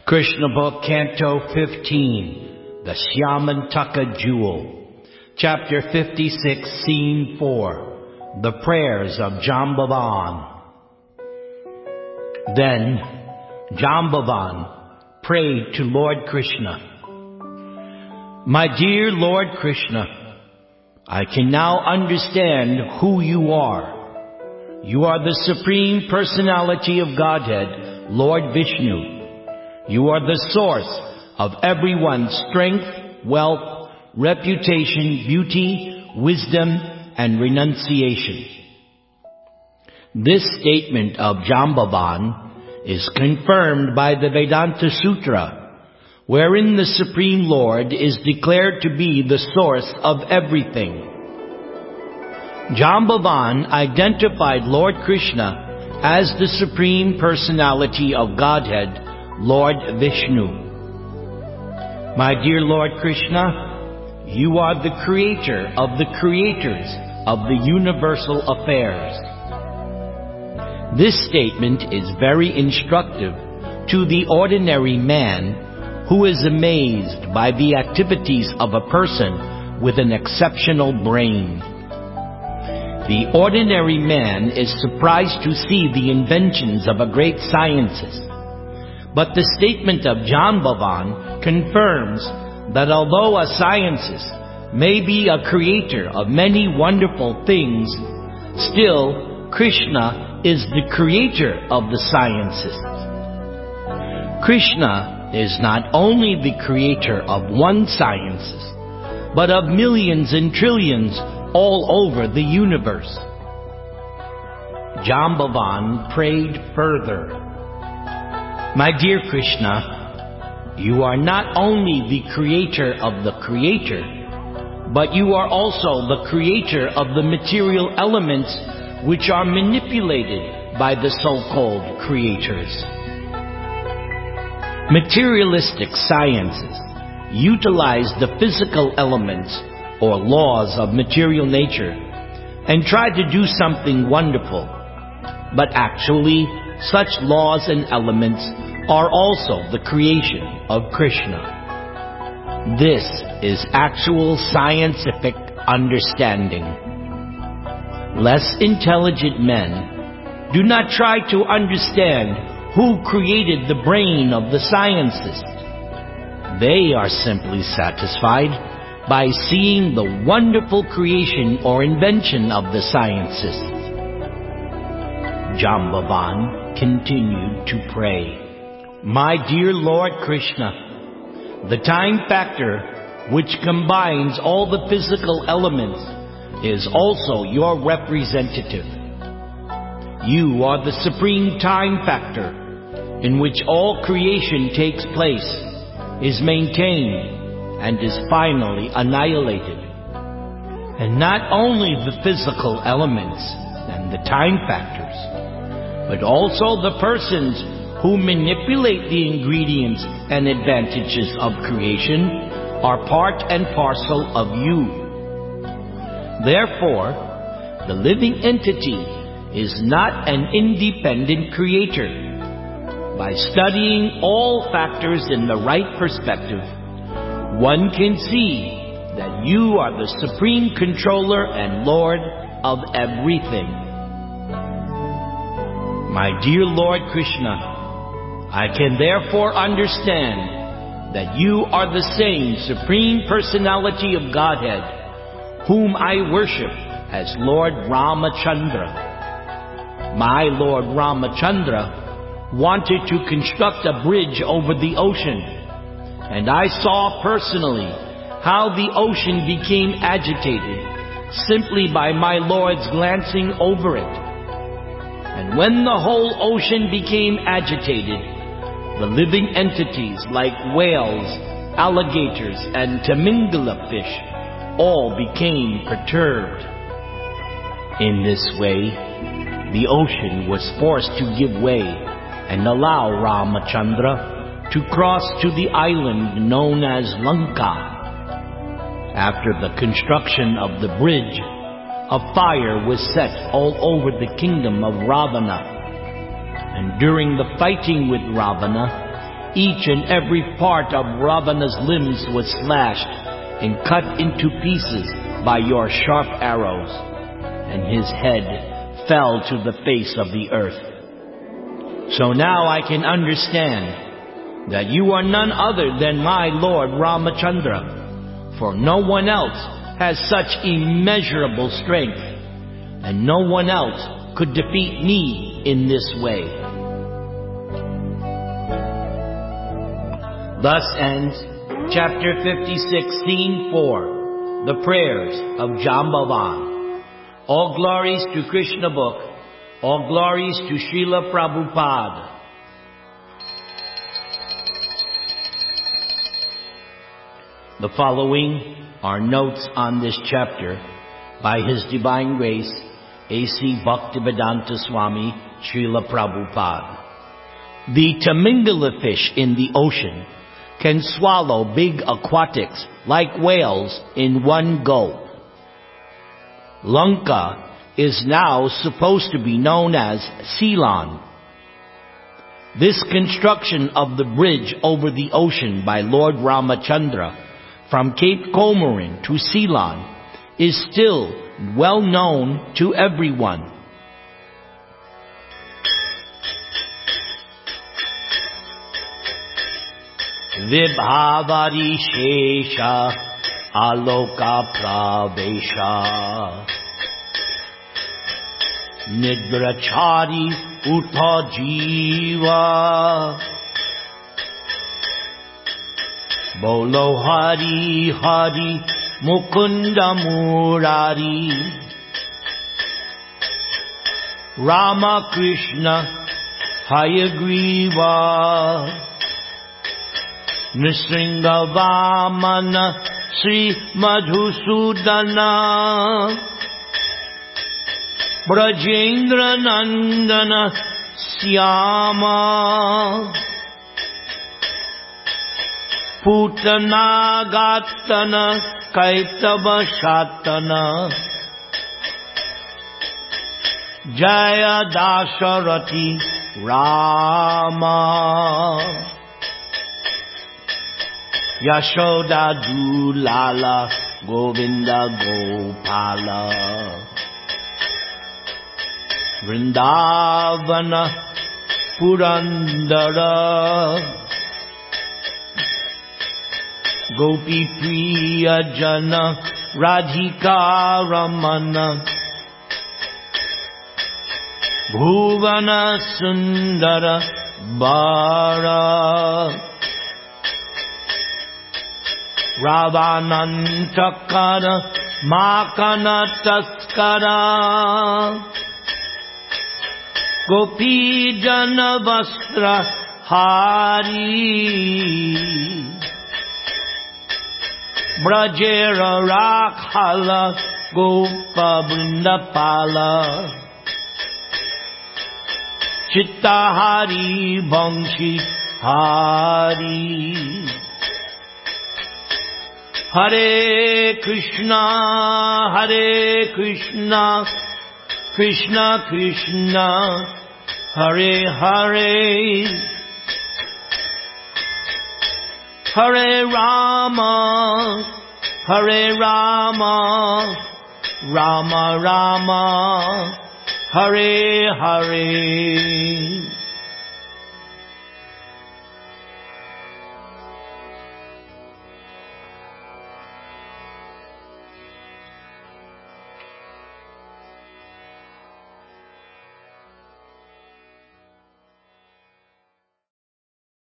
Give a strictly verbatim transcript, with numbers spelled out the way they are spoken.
Krishna Book, Canto fifteen, The Shyamantaka Jewel, Chapter fifty-six, Scene four, The Prayers of Jambavan. Then Jambavan prayed to Lord Krishna. My dear Lord Krishna, I can now understand who you are. You are the Supreme Personality of Godhead, Lord Vishnu. You are the source of everyone's strength, wealth, reputation, beauty, wisdom, and renunciation. This statement of Jambavan is confirmed by the Vedanta Sutra, wherein the Supreme Lord is declared to be the source of everything. Jambavan identified Lord Krishna as the Supreme Personality of Godhead, Lord Vishnu. My dear Lord Krishna, you are the creator of the creators of the universal affairs. This statement is very instructive to the ordinary man who is amazed by the activities of a person with an exceptional brain. The ordinary man is surprised to see the inventions of a great scientist. But the statement of Jambavan confirms that although a scientist may be a creator of many wonderful things, still Krishna is the creator of the sciences. Krishna is not only the creator of one sciences, but of millions and trillions all over the universe. Jambavan prayed further. My dear Krishna, you are not only the creator of the creator, but you are also the creator of the material elements which are manipulated by the so-called creators. Materialistic sciences utilize the physical elements or laws of material nature and try to do something wonderful, but actually such laws and elements are also the creation of Krishna. This is actual scientific understanding. Less intelligent men do not try to understand who created the brain of the sciences. They are simply satisfied by seeing the wonderful creation or invention of the sciences. Jambavan continued to pray. My dear Lord Krishna, the time factor which combines all the physical elements is also your representative. You are the supreme time factor in which all creation takes place, is maintained, and is finally annihilated. And not only the physical elements and the time factors, but also the persons who manipulate the ingredients and advantages of creation are part and parcel of you. Therefore, the living entity is not an independent creator. By studying all factors in the right perspective, one can see that you are the supreme controller and Lord of everything. My dear Lord Krishna, I can therefore understand that you are the same Supreme Personality of Godhead, whom I worship as Lord Ramachandra. My Lord Ramachandra wanted to construct a bridge over the ocean, and I saw personally how the ocean became agitated simply by my Lord's glancing over it. And when the whole ocean became agitated, the living entities like whales, alligators, and Timingala fish all became perturbed. In this way, the ocean was forced to give way and allow Ramachandra to cross to the island known as Lanka. After the construction of the bridge, a fire was set all over the kingdom of Ravana. And during the fighting with Ravana, Each and every part of Ravana's limbs was slashed and cut into pieces by your sharp arrows, and his head fell to the face of the earth. So now I can understand that you are none other than my Lord Ramachandra, for no one else has such immeasurable strength, and no one else could defeat me in this way. Thus ends chapter fifty-six, scene four, the prayers of Jambavan. All glories to Krishna book, all glories to Srila Prabhupada. The following are notes on this chapter by His Divine Grace A C Bhaktivedanta Swami Srila Prabhupada. The Tamingala fish in the ocean can swallow big aquatics like whales in one gulp. Lanka is now supposed to be known as Ceylon. This construction of the bridge over the ocean by Lord Ramachandra from Cape Comorin to Ceylon is still well known to everyone. Vibhavari Shesha Aloka Pravesha Nidrachari Uta Jiva Bolo Hari Hari Mukunda Murari Rama Krishna Hayagriva Nrisingha Vamana Sri Madhusudana Brajendra Nandana Syama Putana Gatana Kaitava Shatana Jaya Dasharati Rama Yashoda Dulala Govinda Gopala Vrindavana Purandara Gopi Priya Jana Radhika Ramana Bhuvana Sundara Bara Ravanantakara Makana Taskara Gopi Jana Vastra Hari Brajera Rakhala Gopa Vrindapala Chitta Hari Bangshi Hari Hare Krishna, Hare Krishna, Krishna Krishna, Hare Hare, Hare Rama, Hare Rama, Rama Rama, Hare Hare.